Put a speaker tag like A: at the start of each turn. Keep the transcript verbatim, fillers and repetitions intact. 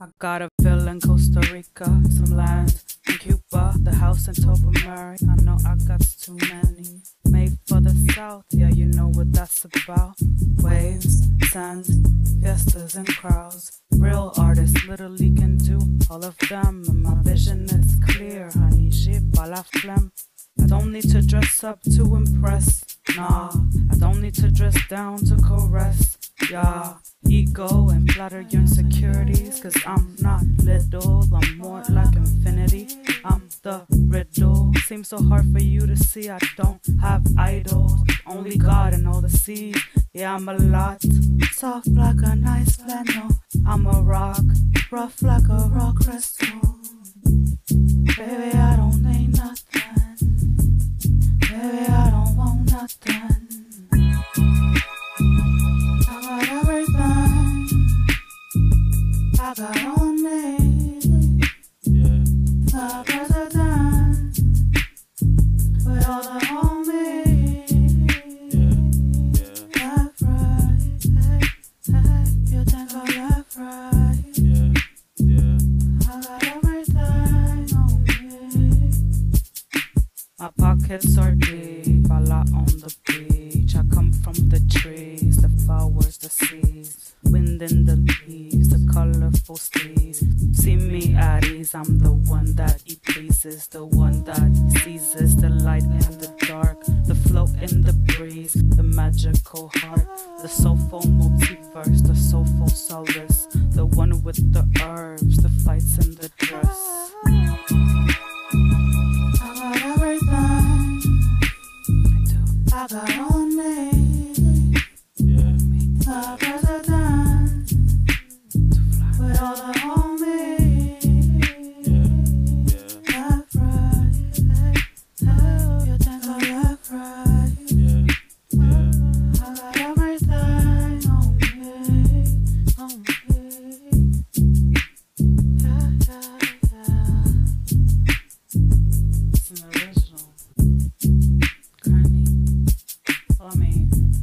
A: I got a villa in Costa Rica, some land in Cuba, the house in Topa Murray. I know I got too many. Made for the south, yeah, you know what that's about. Waves, sands, fiestas and crowds. Real artists literally can do all of them. And my vision is clear, honey, j'ai pas la flemme. I don't need to dress up to impress, nah. I don't need to dress down to caress, yeah. Ego and flatter your insecurities, cause I'm not little, I'm more like infinity. I'm the riddle, seems so hard for you to see. I don't have idols, only God and all the seas. Yeah, I'm a lot, soft like an ice flannel. I'm a rock, rough like a rock crystal. Baby, I don't need nothing. Baby, I don't want nothing. I got everything I got on me.
B: Yeah.
A: The president with all the homies.
B: Yeah. Yeah.
A: Left, right, hey, hey. You think I left, right?
B: Yeah. Yeah.
A: I got everything on me. My pockets are deep, I lie on the beach. I come from the trees, the flowers, the seas, wind in the leaves, the colorful steeds. See me at ease, I'm the one that he pleases, the one that seizes the light in the dark, the flow in the breeze, the magical heart, the soulful multiverse, the soulful solace, the one with the herbs, the fights in the dress. I got everything I do. I got on me.
B: Yeah.
A: The president with all the homies.
B: Yeah. Yeah.
A: Left, right, hey, hey. You think I left, right?
B: Yeah. Yeah.
A: I got everything on me, on me. Yeah, yeah, yeah. It's an original. Carney. Well, I mean,